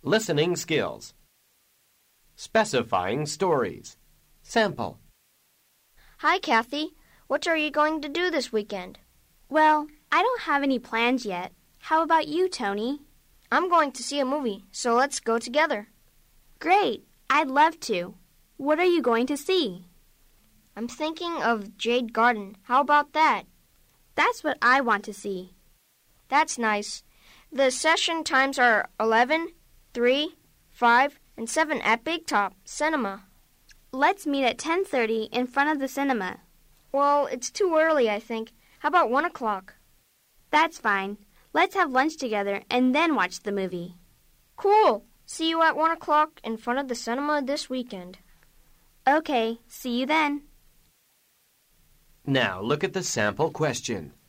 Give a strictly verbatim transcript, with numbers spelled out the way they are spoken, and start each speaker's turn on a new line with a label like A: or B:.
A: Listening skills. Specifying stories. Sample.
B: Hi, Kathy. What are you going to do this weekend?
C: Well, I don't have any plans yet. How about you, Tony?
B: I'm going to see a movie, so let's go together.
C: Great. I'd love to. What are you going to see?
B: I'm thinking of Jade Garden. How about that?
C: That's what I want to see.
B: That's nice. The session times are eleven, three, five, and seven at Big Top Cinema.
C: Let's meet at ten thirty in front of the cinema.
B: Well, it's too early, I think. How about one o'clock?
C: That's fine. Let's have lunch together and then watch the movie.
B: Cool. See you at one o'clock in front of the cinema this weekend.
C: Okay, see you then.
A: Now look at the sample question.